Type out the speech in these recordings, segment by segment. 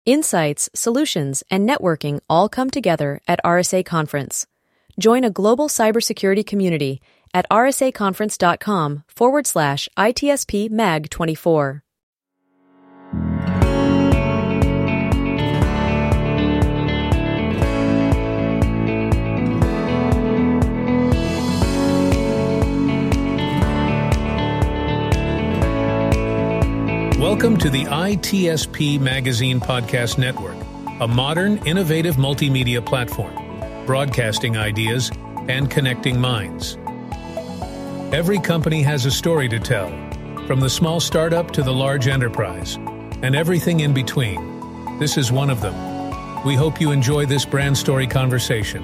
Insights, solutions, and networking all come together at RSA Conference. Join a global cybersecurity community at rsaconference.com/ITSP Mag 24. Welcome to the ITSP Magazine Podcast Network, a modern, innovative multimedia platform, broadcasting ideas and connecting minds. Every company has a story to tell, from the small startup to the large enterprise, and everything in between. This is one of them. We hope you enjoy this brand story conversation.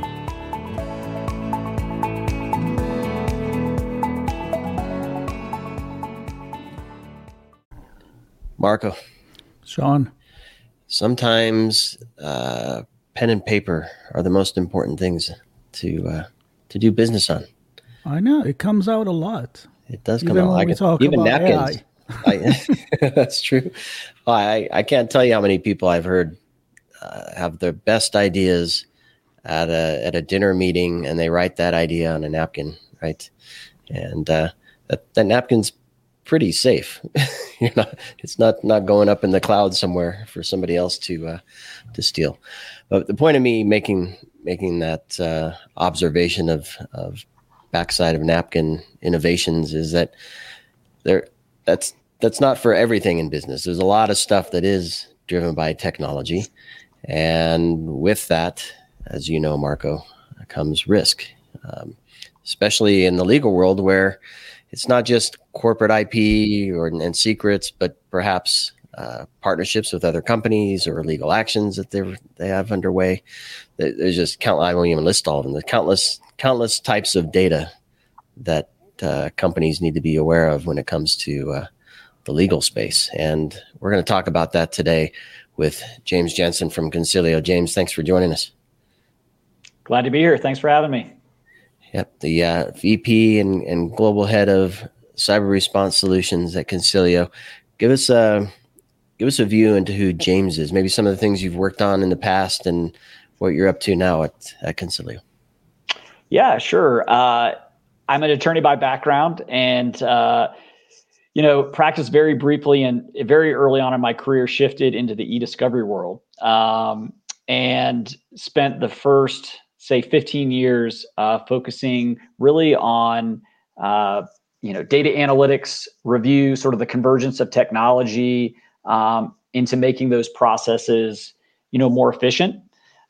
Marco. Sean. Sometimes pen and paper are the most important things to do business on. I know. It comes out a lot. It does come out. When we talk even about napkins. That's true. I can't tell you how many people I've heard have their best ideas at a dinner meeting, and they write that idea on a napkin, right? And that napkin's pretty safe. It's not going up in the clouds somewhere for somebody else to steal. But the point of me making that observation of backside of napkin innovations is that that's not for everything in business. There's a lot of stuff that is driven by technology, and with that, as you know, Marco, comes risk, especially in the legal world where it's not just corporate IP and secrets, but perhaps partnerships with other companies or legal actions that they have underway. There's just I won't even list all of them. There's countless types of data that companies need to be aware of when it comes to the legal space. And we're going to talk about that today with James Jensen from Concilio. James, thanks for joining us. Glad to be here. Thanks for having me. Yep, the VP and global head of cyber response solutions at Concilio. Give us a view into who James is. Maybe some of the things you've worked on in the past and what you're up to now at Concilio. Yeah, sure. I'm an attorney by background, and practiced very briefly and very early on in my career. Shifted into the e-discovery world, and spent the first, say, 15 years focusing really on data analytics review, sort of the convergence of technology into making those processes more efficient.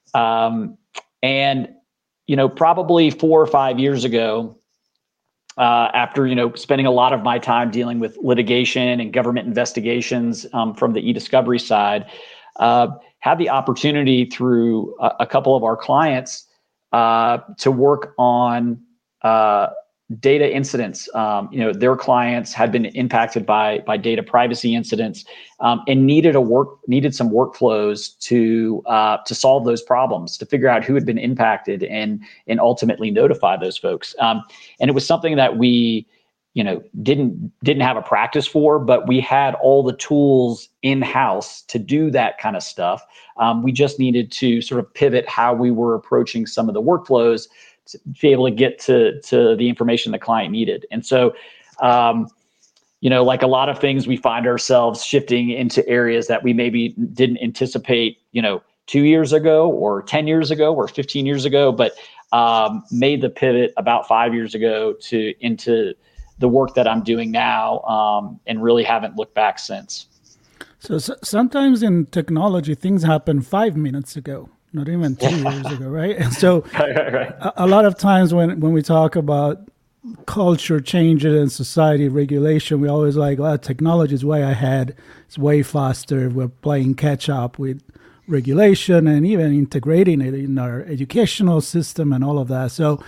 Probably 4 or 5 years ago, after spending a lot of my time dealing with litigation and government investigations from the e-discovery side, had the opportunity through a couple of our clients to work on data incidents. Their clients had been impacted by data privacy incidents, and needed some workflows to solve those problems, to figure out who had been impacted and ultimately notify those folks. And it was something that we didn't have a practice for, but we had all the tools in-house to do that kind of stuff. We just needed to sort of pivot how we were approaching some of the workflows to be able to get to the information the client needed. And so, like a lot of things, we find ourselves shifting into areas that we maybe didn't anticipate, 2 years ago or 10 years ago or 15 years ago, but made the pivot about 5 years ago into the work that I'm doing now, and really haven't looked back since. So sometimes in technology, things happen 5 minutes ago, not even 2 years ago, right? And so Right. A lot of times when we talk about culture changes and society regulation, we always like, well, technology is way ahead. It's way faster. We're playing catch up with regulation and even integrating it in our educational system and all of that. So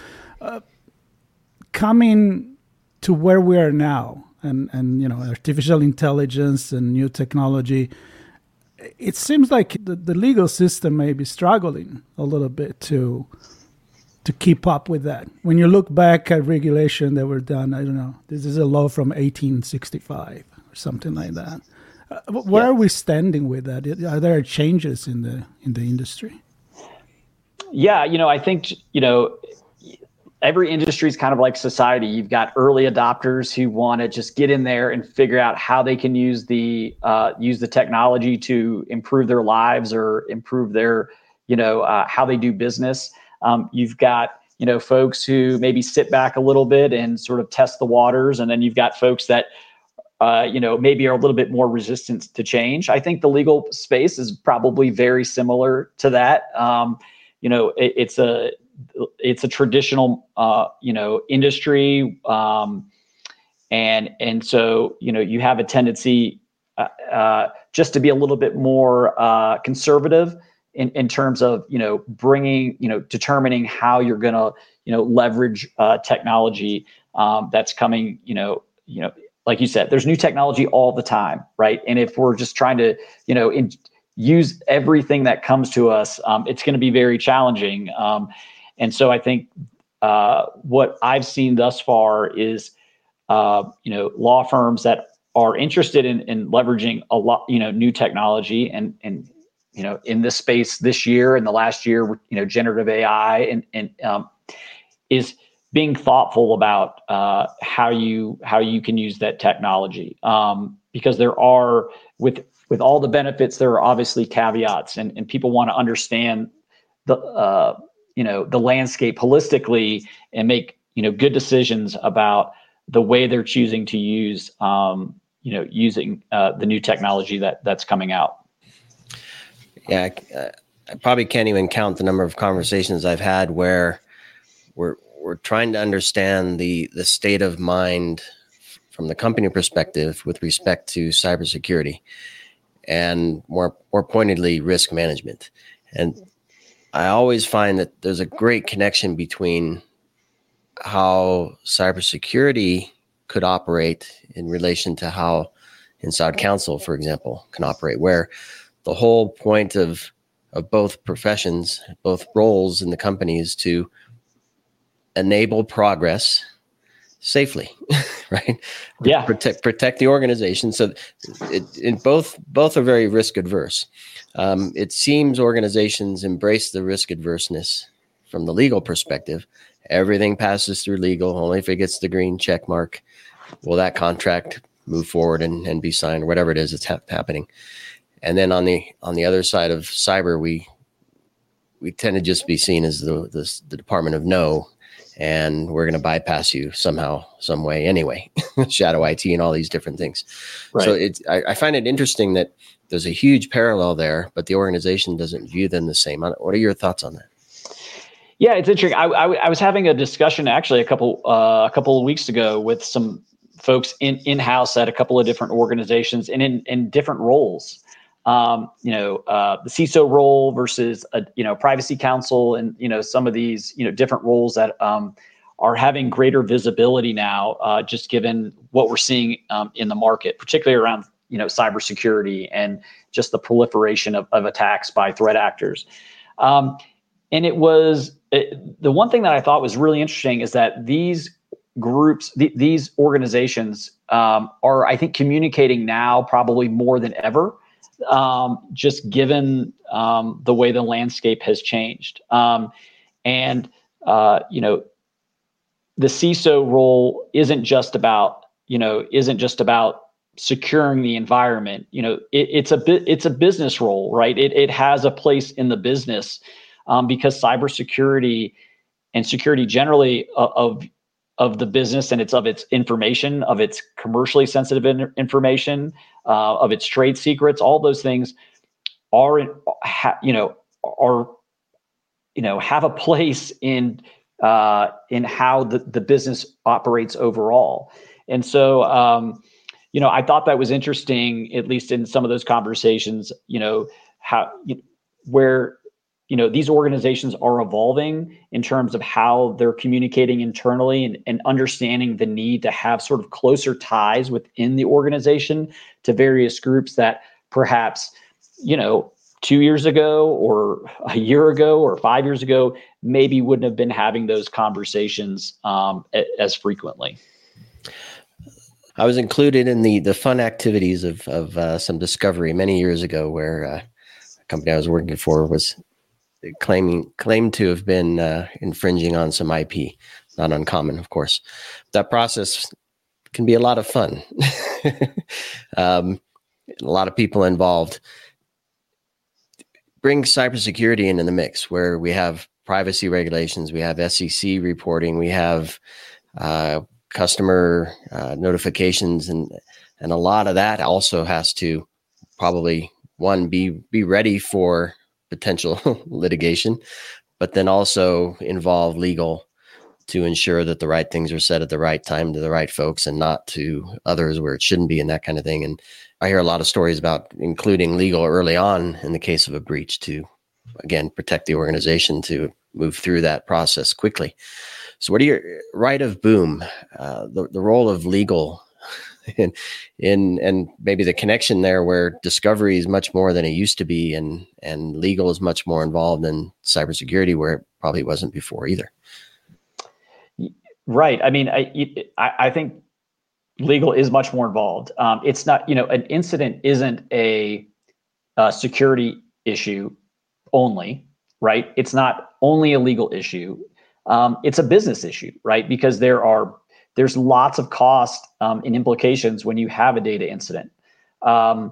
coming to where we are now, and artificial intelligence and new technology, it seems like the legal system may be struggling a little bit to keep up with that. When you look back at regulation that were done, I don't know, this is a law from 1865 or something like that. Where are we standing with that? Are there changes in the industry? Yeah, I think, every industry is kind of like society. You've got early adopters who want to just get in there and figure out how they can use the technology to improve their lives or improve their, how they do business. You've got, folks who maybe sit back a little bit and sort of test the waters. And then you've got folks that, maybe are a little bit more resistant to change. I think the legal space is probably very similar to that. It's a traditional, industry. And so, you have a tendency just to be a little bit more conservative in terms of, determining how you're going to, leverage technology that's coming, like you said, there's new technology all the time, right? And if we're just trying to, use everything that comes to us, it's going to be very challenging. And so I think what I've seen thus far is, law firms that are interested in leveraging a lot, new technology and in this space this year and the last year, generative AI and is being thoughtful about how you can use that technology, because there are with all the benefits, there are obviously caveats, and people want to understand the the landscape holistically and make good decisions about the way they're choosing to use using the new technology that's coming out. Yeah, I probably can't even count the number of conversations I've had where we're trying to understand the state of mind from the company perspective with respect to cybersecurity and more pointedly risk management. And I always find that there's a great connection between how cybersecurity could operate in relation to how inside counsel, for example, can operate, where the whole point of both professions, both roles in the company is to enable progress safely, right? Yeah. Protect the organization. So both are very risk adverse. It seems organizations embrace the risk adverseness from the legal perspective. Everything passes through legal. Only if it gets the green check mark will that contract move forward and be signed, or whatever it is that's happening. And then on the other side of cyber, we tend to just be seen as the department of no, and we're going to bypass you somehow, some way anyway. Shadow IT and all these different things. Right. So I find it interesting that there's a huge parallel there, but the organization doesn't view them the same. What are your thoughts on that? Yeah, it's interesting. I was having a discussion actually a couple of weeks ago with some folks in-house at a couple of different organizations and in different roles. The CISO role versus privacy counsel, and some of these different roles that are having greater visibility now, just given what we're seeing in the market, particularly around cybersecurity and just the proliferation of attacks by threat actors. And it was the one thing that I thought was really interesting is that these groups, these organizations are, I think, communicating now probably more than ever, just given the way the landscape has changed. And the CISO role isn't just about securing the environment. It's a business role, right? It has a place in the business. Because cybersecurity and security generally of the business and of its information, of its commercially sensitive information, of its trade secrets, all those things have a place in how the business operates overall. And so I thought that was interesting, at least in some of those conversations. Where these organizations are evolving in terms of how they're communicating internally and understanding the need to have sort of closer ties within the organization to various groups that perhaps, 2 years ago or a year ago or 5 years ago, maybe wouldn't have been having those conversations as frequently. I was included in the fun activities of some discovery many years ago, where a company I was working for was claimed to have been infringing on some IP. Not uncommon, of course. That process can be a lot of fun. A lot of people involved. Bring cybersecurity into the mix, where we have privacy regulations, we have SEC reporting, we have customer notifications, and a lot of that also has to probably be ready for potential litigation, but then also involve legal to ensure that the right things are said at the right time to the right folks and not to others where it shouldn't be, and that kind of thing. And I hear a lot of stories about including legal early on in the case of a breach to, again, protect the organization to move through that process quickly. So what are your right of boom, the role of legal in and maybe the connection there where discovery is much more than it used to be, and legal is much more involved in cybersecurity where it probably wasn't before either. Right. I mean, I think legal is much more involved. It's not, an incident isn't a security issue only, right? It's not only a legal issue. It's a business issue, right? Because there's lots of cost and implications when you have a data incident. The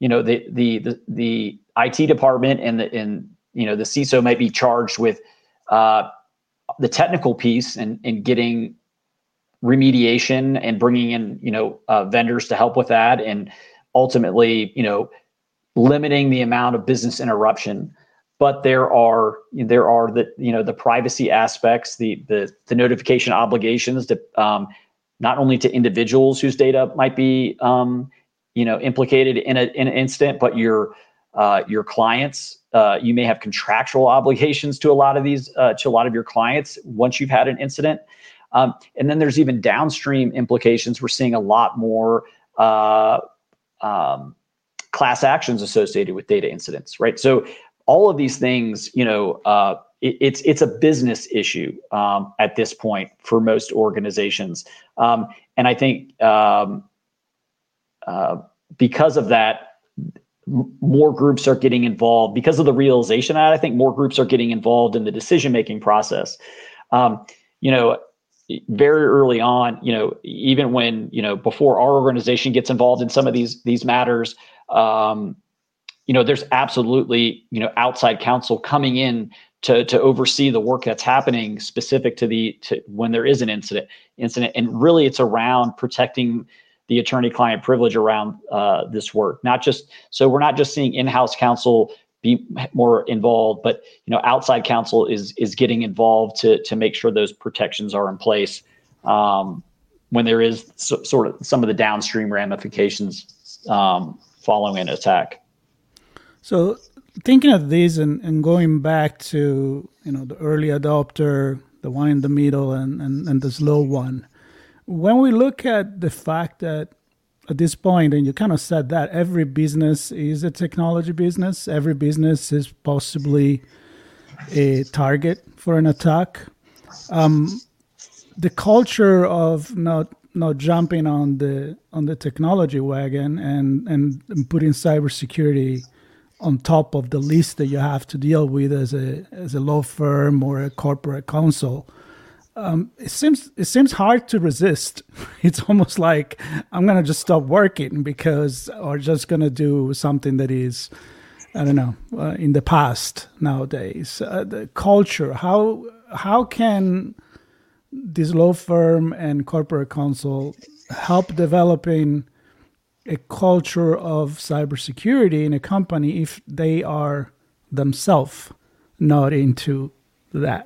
IT department and the CISO might be charged with the technical piece and getting remediation and bringing in vendors to help with that, and ultimately limiting the amount of business interruption. But there are the privacy aspects, the notification obligations to not only to individuals whose data might be implicated in an incident, but your clients. You may have contractual obligations to a lot of your clients once you've had an incident. And then there's even downstream implications. We're seeing a lot more class actions associated with data incidents, right? So all of these things, it's a business issue at this point for most organizations. And I think because of that, more groups are getting involved. Because of the realization of that, I think more groups are getting involved in the decision-making process. Very early on, even when, before our organization gets involved in some of these matters, there's absolutely, outside counsel coming in to oversee the work that's happening specific to when there is an incident. And really it's around protecting the attorney-client privilege around this work. So we're not just seeing in-house counsel be more involved, but outside counsel is getting involved to make sure those protections are in place when there is sort of some of the downstream ramifications following an attack. So thinking of these and going back to the early adopter, the one in the middle, and the slow one. When we look at the fact that at this point, and you kind of said that every business is a technology business, every business is possibly a target for an attack. The culture of not jumping on the technology wagon and putting cybersecurity on top of the list that you have to deal with as a law firm or a corporate counsel. It seems hard to resist. It's almost like I'm going to just stop working or just going to do something that is, I don't know, in the past nowadays. The culture, how can this law firm and corporate counsel help developing a culture of cybersecurity in a company if they are themselves not into that?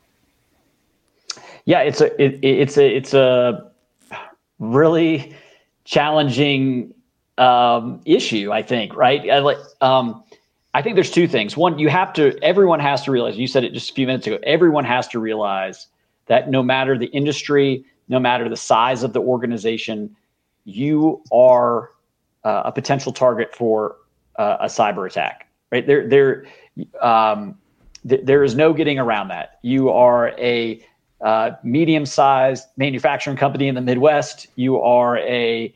Yeah, it's a really challenging issue, I think, right? I think there's two things. One, everyone has to realize, you said it just a few minutes ago, everyone has to realize that no matter the industry, no matter the size of the organization, you are a potential target for a cyber attack, right? There is no getting around that. You are medium-sized manufacturing company in the Midwest. You are a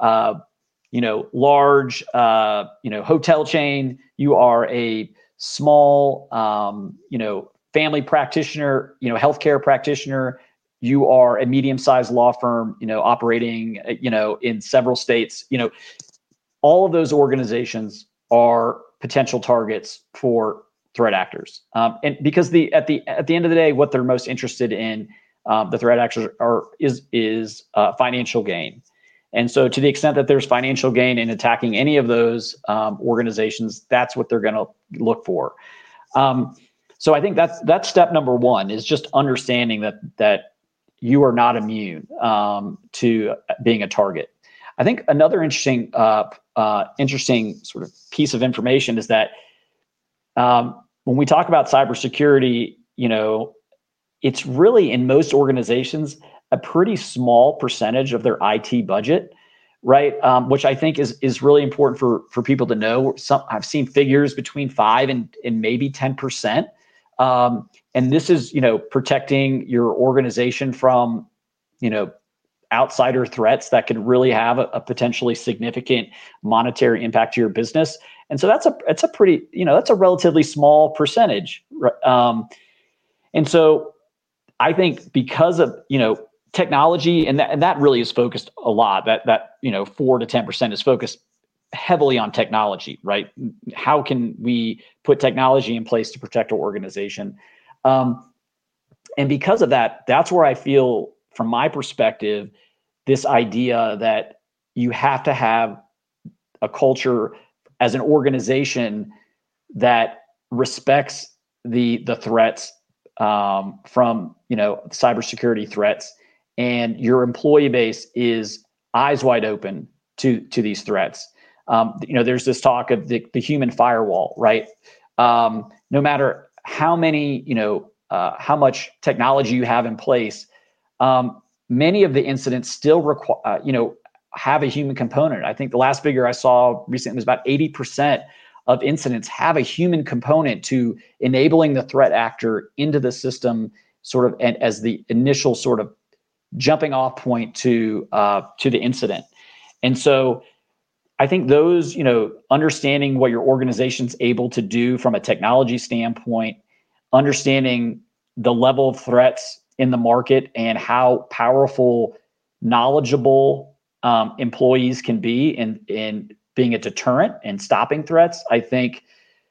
large hotel chain. You are a small family practitioner, healthcare practitioner. You are a medium-sized law firm, operating in several states. All of those organizations are potential targets for threat actors, and because at the end of the day, what they're most interested in, the threat actors is financial gain. And so, to the extent that there's financial gain in attacking any of those organizations, that's what they're going to look for. So, I think that's step number one, is just understanding that you are not immune to being a target. I think another interesting sort of piece of information is that when we talk about cybersecurity, it's really, in most organizations, a pretty small percentage of their IT budget, right? Which I think is really important for people to know. I've seen figures between 5 and maybe 10%. And this is, protecting your organization from, outsider threats that could really have a potentially significant monetary impact to your business. And so that's a pretty, that's a relatively small percentage. And so I think because of, technology, and that really is focused a lot, that 4 to 10% is focused heavily on technology, right? How can we put technology in place to protect our organization? And because of that, that's where I feel, from my perspective, this idea that you have to have a culture as an organization that respects the threats from cybersecurity threats, and your employee base is eyes wide open to these threats. There's this talk of the human firewall, right? No matter how many, how much technology you have in place, many of the incidents still require, have a human component. I think the last figure I saw recently was about 80% of incidents have a human component to enabling the threat actor into the system, sort of, and as the initial sort of jumping off point to the incident. And so I think those, understanding what your organization's able to do from a technology standpoint, understanding the level of threats in the market and how powerful, knowledgeable employees can be in being a deterrent and stopping threats. I think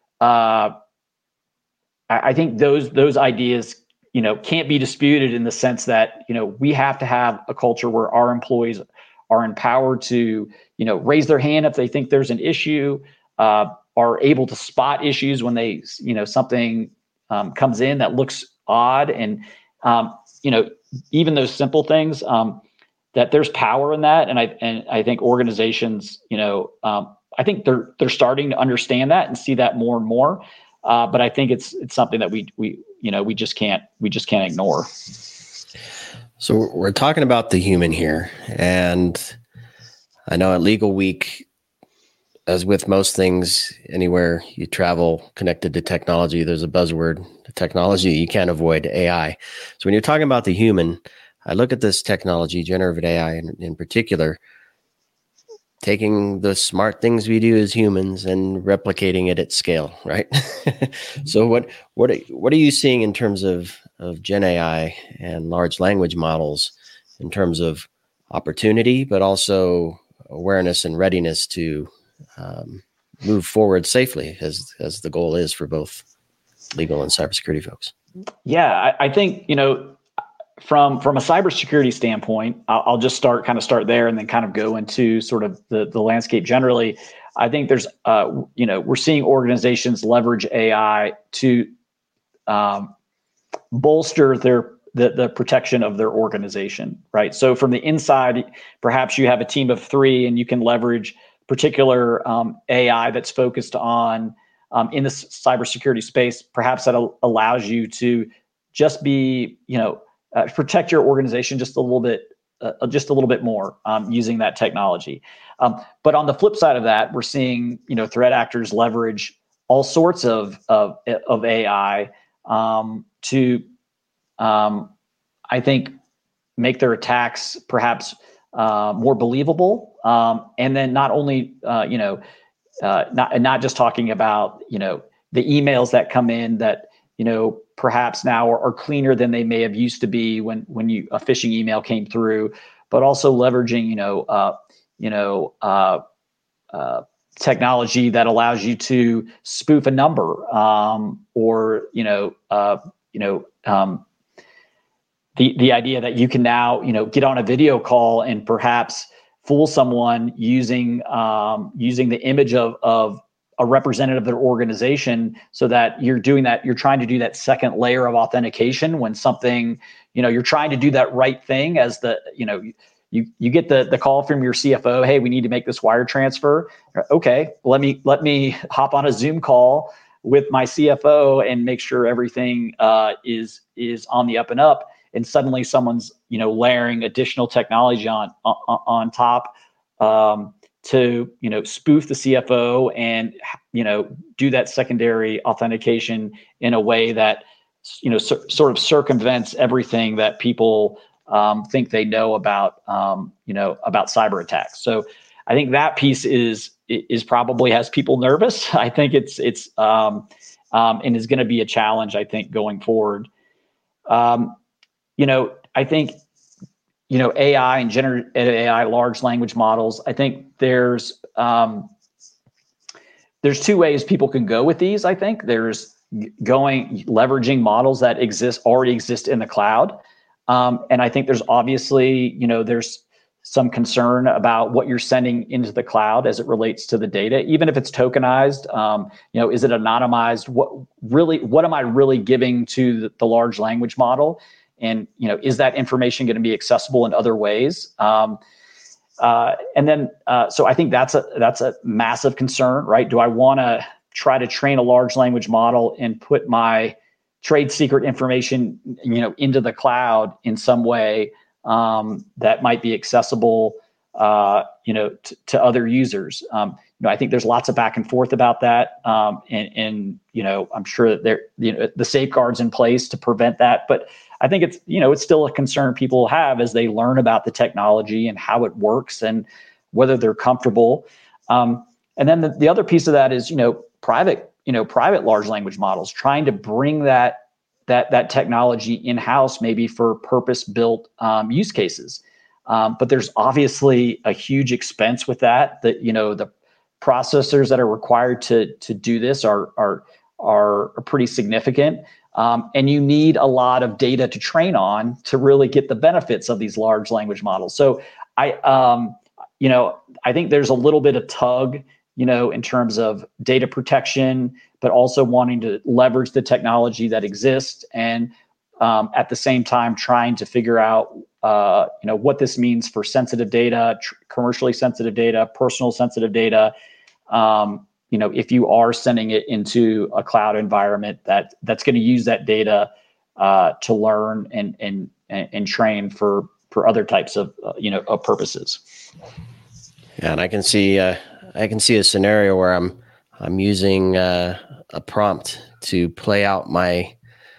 those ideas, can't be disputed, in the sense that, we have to have a culture where our employees are empowered to, raise their hand if they think there's an issue, are able to spot issues when they, something comes in that looks odd, and even those simple things, that there's power in that. And I think organizations, I think they're starting to understand that and see that more and more. But I think it's something that we just can't ignore. So we're talking about the human here, and I know at Legal Week, as with most things, anywhere you travel connected to technology, there's a buzzword, technology you can't avoid, AI. So when you're talking about the human, I look at this technology, generative AI in particular, taking the smart things we do as humans and replicating it at scale, right? So what are you seeing in terms of Gen AI and large language models, in terms of opportunity, but also awareness and readiness to move forward safely, as the goal is for both legal and cybersecurity folks? Yeah, I think, from a cybersecurity standpoint, I'll just start there and then kind of go into sort of the landscape generally. I think there's, we're seeing organizations leverage AI to bolster the protection of their organization, right? So from the inside, perhaps you have a team of 3 and you can leverage particular AI that's focused on in the cybersecurity space. Perhaps that allows you to just be, protect your organization just a little bit more using that technology. But on the flip side of that, we're seeing, threat actors leverage all sorts of AI to I think, make their attacks perhaps more believable. And then not only, not just talking about, the emails that come in that, perhaps now are cleaner than they may have used to be when a phishing email came through, but also leveraging, technology that allows you to spoof a number, or the idea that you can now, get on a video call and perhaps fool someone using the image of a representative of their organization, so that you're trying to do that second layer of authentication when something, you're trying to do that right thing as you get the call from your CFO, hey, we need to make this wire transfer. Okay, let me hop on a Zoom call with my CFO and make sure everything is on the up and up. And suddenly someone's layering additional technology on top to spoof the CFO and do that secondary authentication in a way that sort of circumvents everything that people think they know about cyber attacks. So I think that piece is probably has people nervous. I think it's and is going to be a challenge, I think, going forward. I think, AI and generative AI, large language models, I think there's two ways people can go with these. I think there's leveraging models that already exist in the cloud. And I think there's obviously, there's some concern about what you're sending into the cloud as it relates to the data, even if it's tokenized. Is it anonymized? What am I really giving to the large language model? And is that information going to be accessible in other ways? And then, so I think that's a massive concern, right? Do I want to try to train a large language model and put my trade secret information, into the cloud in some way that might be accessible, to other users? I think there's lots of back and forth about that, and I'm sure that the safeguards in place to prevent that, but I think it's still a concern people have as they learn about the technology and how it works and whether they're comfortable. And then the other piece of that is private large language models, trying to bring that technology in-house, maybe for purpose-built use cases. But there's obviously a huge expense with that. The processors that are required to do this are pretty significant. And you need a lot of data to train on to really get the benefits of these large language models. So I think there's a little bit of tug, in terms of data protection, but also wanting to leverage the technology that exists, and at the same time trying to figure out, what this means for sensitive data, commercially sensitive data, personal sensitive data. If you are sending it into a cloud environment that's going to use that data to learn and train for other types of purposes. Yeah, and I can see a scenario where I'm using a prompt to play out my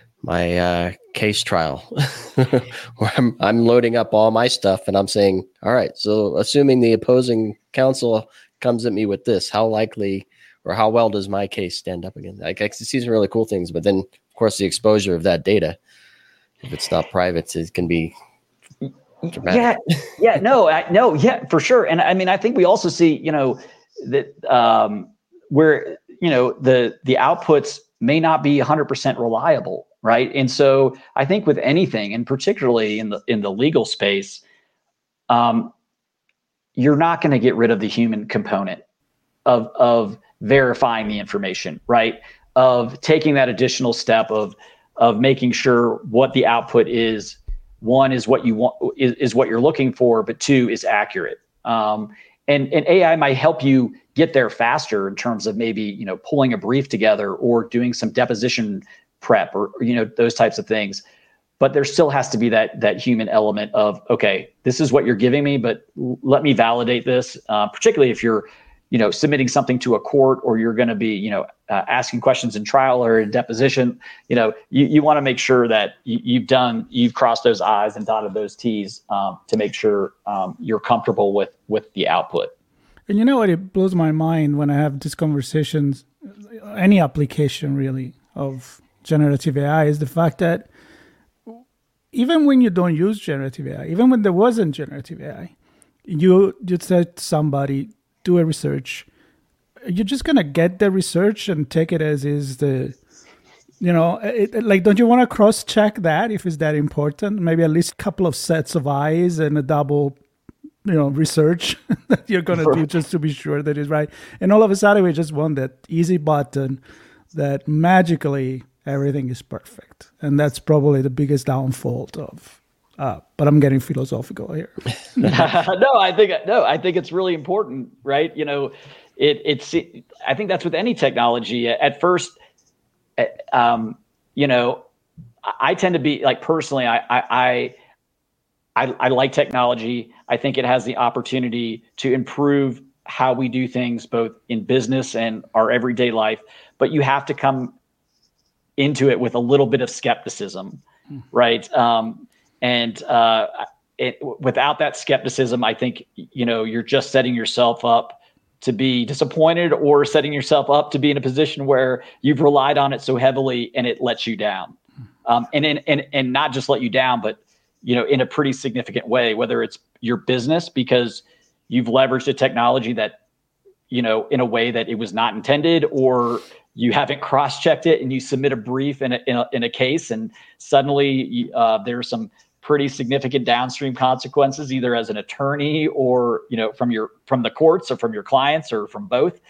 case trial, where I'm loading up all my stuff and I'm saying, all right, so assuming the opposing counsel comes at me with this, how likely or how well does my case stand up against? I can see some really cool things, but then of course the exposure of that data, if it's not private, it can be dramatic. Yeah, for sure. And I mean, I think we also see, that where the outputs may not be 100% reliable, right? And so I think with anything, and particularly in the legal space, you're not going to get rid of the human component of verifying the information, right? Of taking that additional step of making sure what the output is, one, is what you want, is what you're looking for, but two, is accurate. And AI might help you get there faster in terms of maybe, pulling a brief together or doing some deposition prep or those types of things. But there still has to be that human element of, okay, this is what you're giving me, but let me validate this, particularly if you're submitting something to a court, or you're going to be, asking questions in trial or in deposition, you want to make sure that you've crossed those I's and dotted those T's to make sure you're comfortable with the output. And you know what? It blows my mind when I have these conversations, any application really of generative AI, is the fact that even when you don't use generative AI, even when there wasn't generative AI, you said to somebody, do a research, you're just going to get the research and take it as is. Don't you want to cross-check that if it's that important? Maybe at least a couple of sets of eyes and a double, research that you're going to do just to be sure that it's right. And all of a sudden, we just want that easy button that magically everything is perfect. And that's probably the biggest downfall of, but I'm getting philosophical here. I think it's really important, right? I think that's with any technology. At first, I tend to be like, personally, I like technology. I think it has the opportunity to improve how we do things, both in business and our everyday life. But you have to come into it with a little bit of skepticism, right? Without that skepticism, I think, you're just setting yourself up to be disappointed, or setting yourself up to be in a position where you've relied on it so heavily and it lets you down. And not just let you down, but, in a pretty significant way, whether it's your business because you've leveraged a technology that, in a way that it was not intended, or you haven't cross-checked it and you submit a brief in a case, and suddenly there are some pretty significant downstream consequences, either as an attorney or, from the courts, or from your clients, or from both.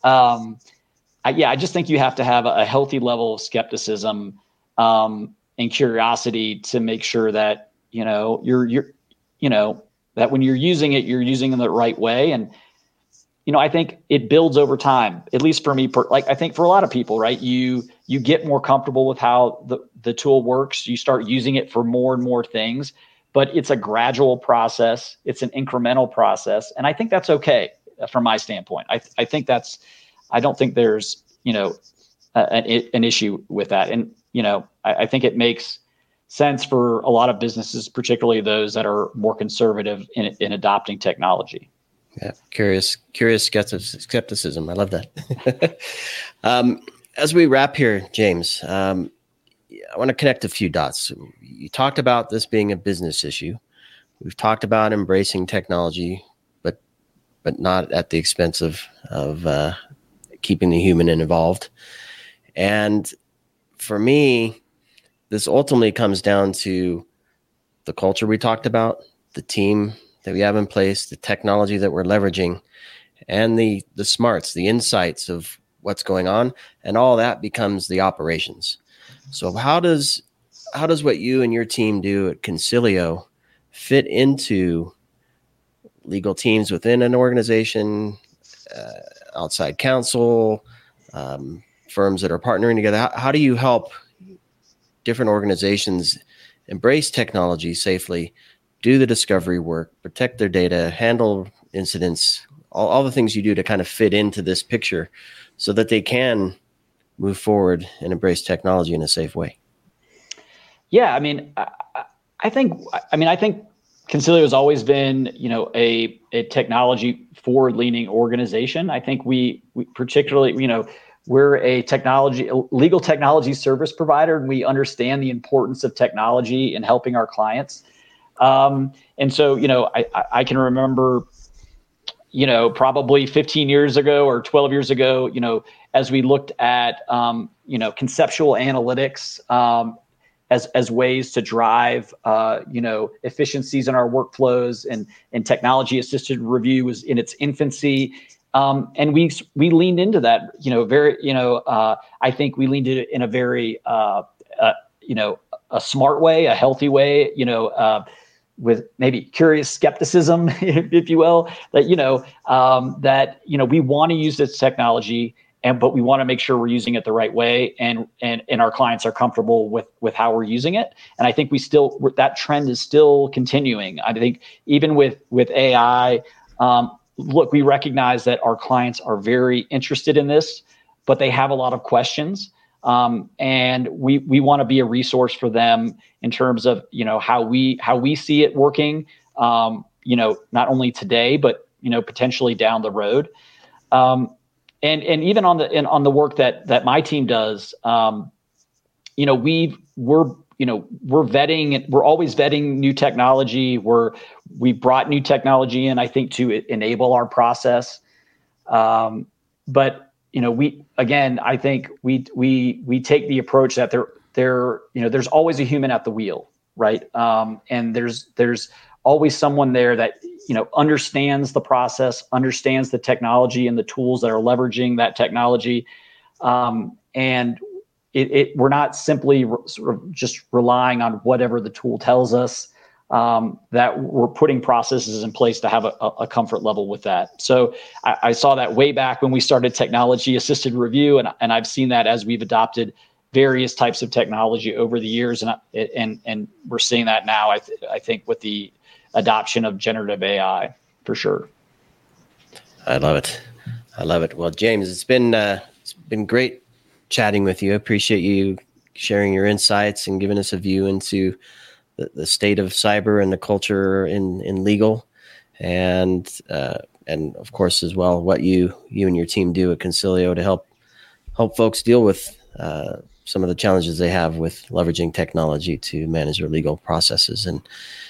I just think you have to have a healthy level of skepticism and curiosity to make sure that, that when you're using it, you're using it in the right way. And, I think it builds over time, at least for me, I think for a lot of people, right? You get more comfortable with how the tool works. You start using it for more and more things, but it's a gradual process. It's an incremental process. And I think that's okay from my standpoint. I don't think there's, an issue with that. And, I think it makes sense for a lot of businesses, particularly those that are more conservative in adopting technology. Yeah, curious skepticism. I love that. As we wrap here, James, I want to connect a few dots. You talked about this being a business issue. We've talked about embracing technology, but not at the expense of keeping the human involved. And for me, this ultimately comes down to the culture we talked about, the team that we have in place, the technology that we're leveraging, and the smarts, the insights of what's going on, and all that becomes the operations. So how does what you and your team do at Concilio fit into legal teams within an organization, outside counsel, firms that are partnering together? How do you help different organizations embrace technology safely, do the discovery work, protect their data, handle incidents, all the things you do to kind of fit into this picture so that they can move forward and embrace technology in a safe way? Yeah, I think Concilio has always been, a technology forward-leaning organization. I think we particularly, we're a legal technology service provider, and we understand the importance of technology in helping our clients. And so, I can remember, probably 15 years ago or 12 years ago, as we looked at, conceptual analytics, as ways to drive, efficiencies in our workflows, and technology assisted review was in its infancy. And we leaned into that, I think we leaned into it in a very, a smart way, a healthy way, with maybe curious skepticism, if you will, that, we want to use this technology, but we want to make sure we're using it the right way, and our clients are comfortable with how we're using it. And I think that trend is still continuing. I think even with AI, look, we recognize that our clients are very interested in this, but they have a lot of questions. And we want to be a resource for them in terms of, how we see it working, not only today, but, potentially down the road. And even on the work that my team does, we're vetting, we're always vetting new technology. We brought new technology in, I think, to enable our process. But I think we take the approach that there's always a human at the wheel, right? And there's always someone there that, understands the process, understands the technology and the tools that are leveraging that technology. And we're not simply sort of just relying on whatever the tool tells us, that we're putting processes in place to have a comfort level with that. So I saw that way back when we started technology assisted review, and I've seen that as we've adopted various types of technology over the years, and we're seeing that now. I think with the adoption of generative AI, for sure. I love it. Well, James, it's been great chatting with you. I appreciate you sharing your insights and giving us a view into the state of cyber and the culture in legal, and of course as well what you and your team do at Concilio to help folks deal with some of the challenges they have with leveraging technology to manage their legal processes, and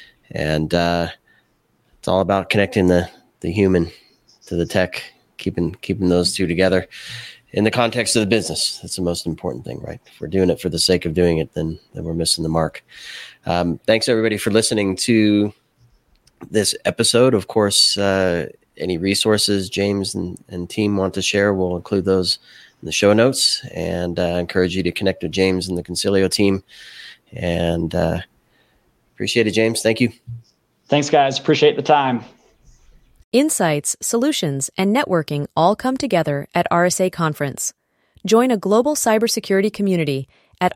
it's all about connecting the human to the tech, keeping those two together in the context of the business. That's the most important thing, right? If we're doing it for the sake of doing it, then we're missing the mark. Thanks everybody for listening to this episode. Of course, any resources James and team want to share, we'll include those in the show notes, and encourage you to connect with James and the Concilio team. And appreciate it, James. Thank you. Thanks, guys. Appreciate the time. Insights, solutions, and networking all come together at RSA Conference. Join a global cybersecurity community at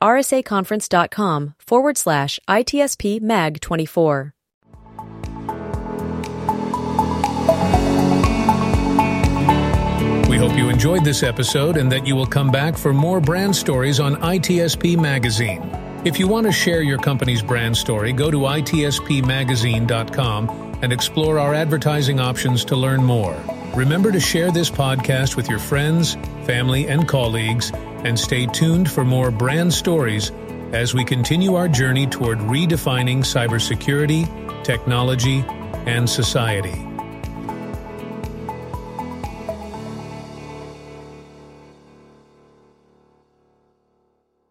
rsaconference.com/ITSP Mag 24. We hope you enjoyed this episode and that you will come back for more brand stories on ITSP Magazine. If you want to share your company's brand story, go to itspmagazine.com and explore our advertising options to learn more. Remember to share this podcast with your friends, family, and colleagues, and stay tuned for more brand stories as we continue our journey toward redefining cybersecurity, technology, and society.